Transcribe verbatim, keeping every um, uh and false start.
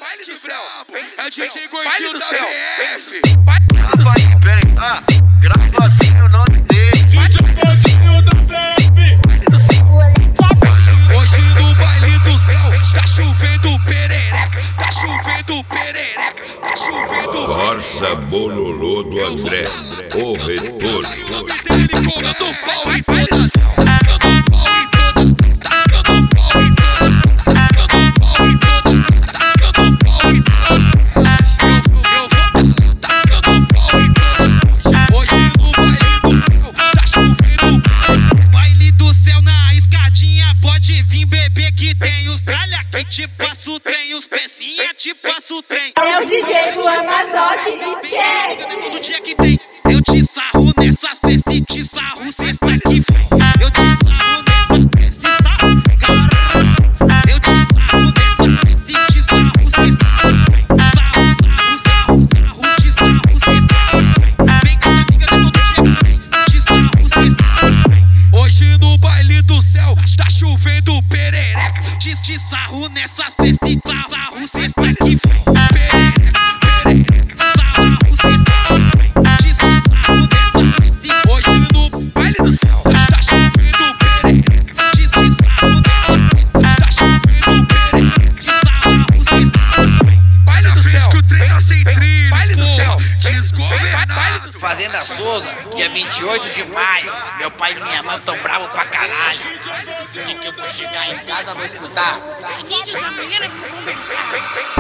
baile do céu, é o D J Gordinho da V F. Baile do céu, ah, gravazinho o nome dele. D J Gordinho da V F. Baile do céu. Hoje no baile do céu tá chovendo perereca, tá chovendo perereca, tá chovendo. Corsa Bololô do André, o retorno. Ele comendo pau em todas, tacando pau em todas, tacando pau em todas, tacando pau em todas, tacando pau em todas. Eu vou tacando pau em todas. Hoje no baile do céu tá chovendo. Baile do céu na escadinha, pode vir beber que tem os tralha que te passa o trem, os pecinha te passa o trem. É o D J do Amazoque e quer. Todo dia que tem, eu te sarro nessa cesta e te sarro cesta que vem. Eu te sarro nessa cesta e sarro, caralho. Eu te sarro nessa cesta e te sarro cesta que vem. Sarro, sarro, sarro, sarro, te sarro cesta que vem. Vem com a amiga de todo dia que tem, te sarro cesta que vem. Hoje no baile do céu tá chovendo perereca, te, te sarro nessa cesta e sarro cesta que vem. Perereca, perereca, sarro cesta que vem. Te sarro nessa cesta e hoje no baile do céu tá chovendo perereca, te sarro nessa cesta, tá chovendo perereca, te sarro cesta que vem. Baile do céu, que o trem tá sem trilho, baile do céu, desgovernado. Fazenda Souza, dia vinte e oito de maio. Meu pai e minha mãe tão bravos pra caralho. Que que eu vou chegar em casa, vou escutar. Vídeos amanhã pra conversar.